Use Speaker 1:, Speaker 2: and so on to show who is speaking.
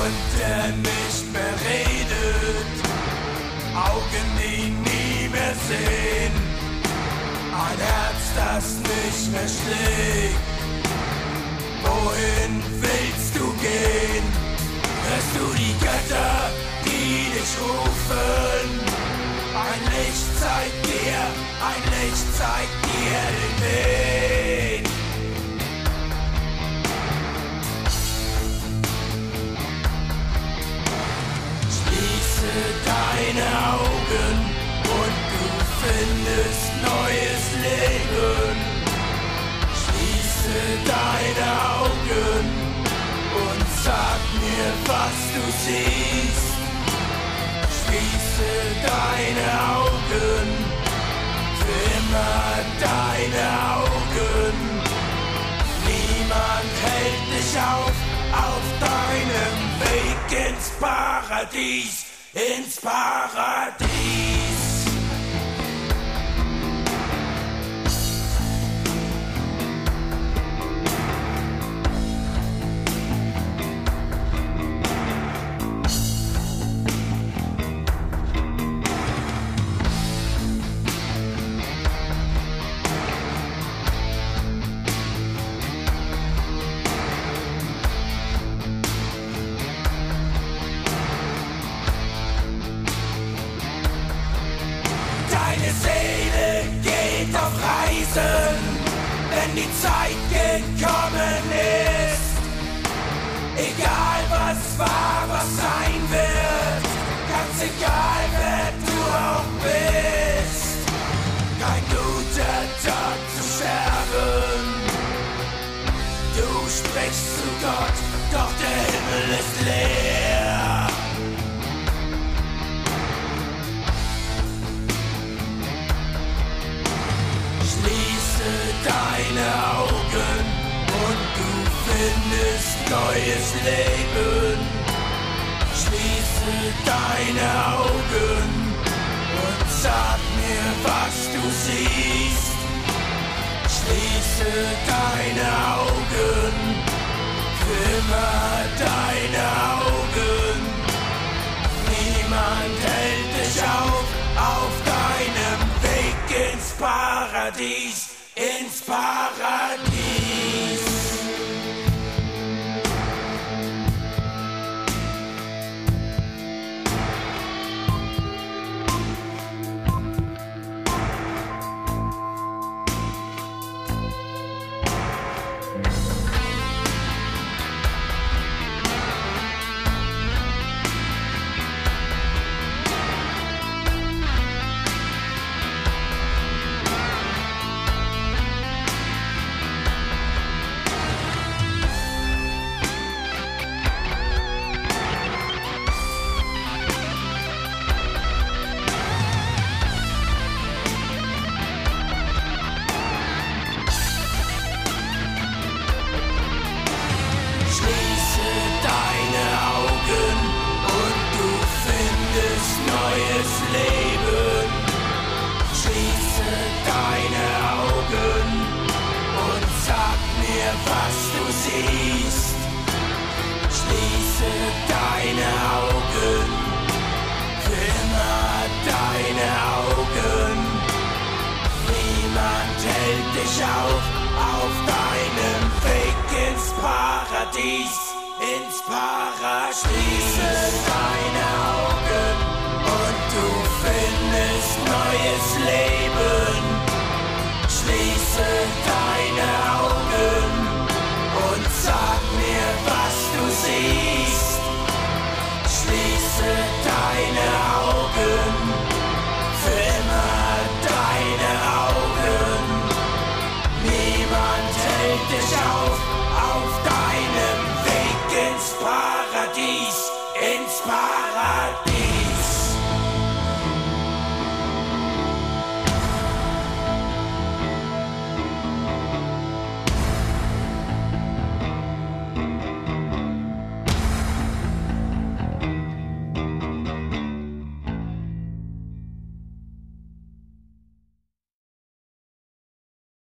Speaker 1: und der nicht mehr redet, Augen, die nie mehr sehen, ein Herz, das nicht mehr schlägt. Wohin willst du gehen? Hörst du die Götter, die dich rufen? Ein Licht zeigt dir, ein Licht zeigt dir den Weg. Schließe deine Augen und du findest neues Leben. Schließe deine Augen und sag mir, was du siehst. Schließe deine Augen, für immer deine Augen. Niemand hält dich auf deinem Weg ins Paradies, ins Paradies. Deine Seele geht auf Reisen, wenn die Zeit gekommen ist. Egal was war, was sein wird, ganz egal wer du auch bist. Kein guter Tag zu sterben. Du sprichst zu Gott, doch der Himmel ist leer. Schließe deine Augen und du findest neues Leben. Schließe deine Augen und sag mir, was du siehst. Schließe deine Augen, für immer deine Augen. Niemand hält dich auf deinem Weg ins Paradies, ins Paradies. Schließe deine Augen und du findest neues Leben. Schließe deine Augen und sag mir, was du siehst. Schließe deine Augen, für immer deine Augen. Niemand hält dich auf deinem Weg ins Paradies, ins Paradies. Schließe deine Augen und du findest neues Leben.